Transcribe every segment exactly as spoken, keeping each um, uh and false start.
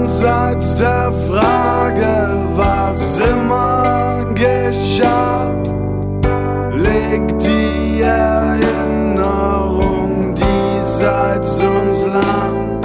Jenseits der Frage, was immer geschah, legt die Erinnerung diesseits uns lahm.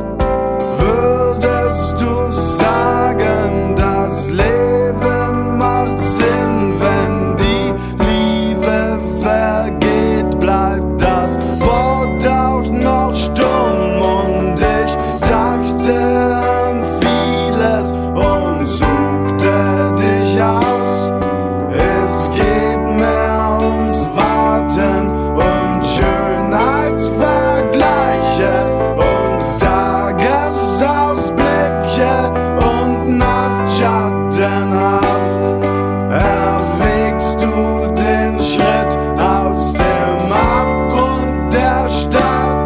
Würdest du sagen, das Leben macht Sinn, wenn die Liebe vergeht, bleibt das Wort auch noch stumm. Und ich dachte an vieles und suchte dich aus. Es geht mehr ums Warten und Schönheitsvergleiche und Tagesausblicke und Nachtschattenhaft. Erwägst du den Schritt aus dem Abgrund der Stadt?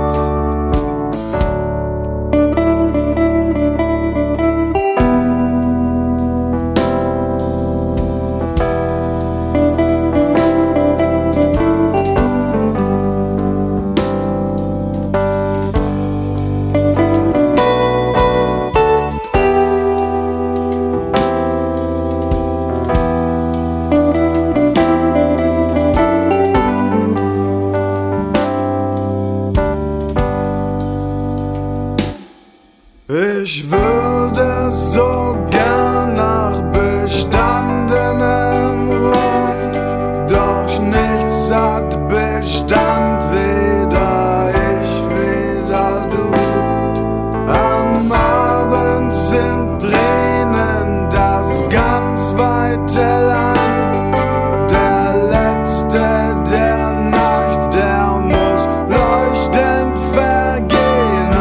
Ich würde so gern nach bestandenem Ruhm, doch nichts hat Bestand, weder ich, weder du. Am Abend sind Tränen das ganz weite Land. Der Letzte der Nacht, der muss leuchtend vergehen.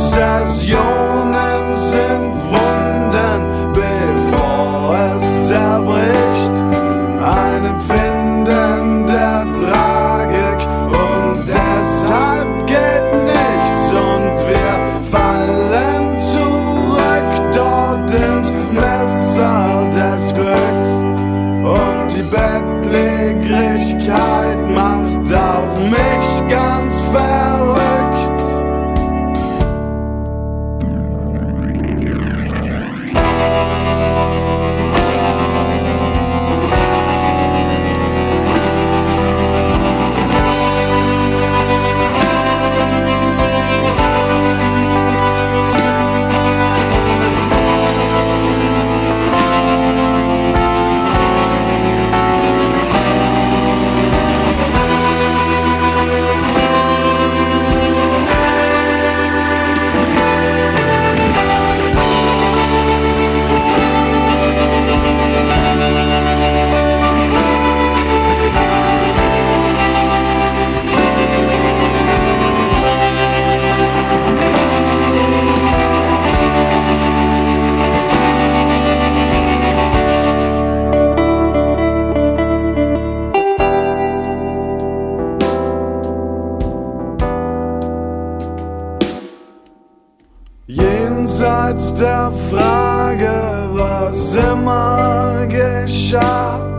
Obsessionen sind Wunden, bevor es zerbricht. Ein Empfinden der Tragik und deshalb geht nichts. Und wir fallen zurück dort ins Messer des Glücks. Und die Bettlägerigkeit macht auch mich ganz verrückt. Jenseits der Frage, was immer geschah,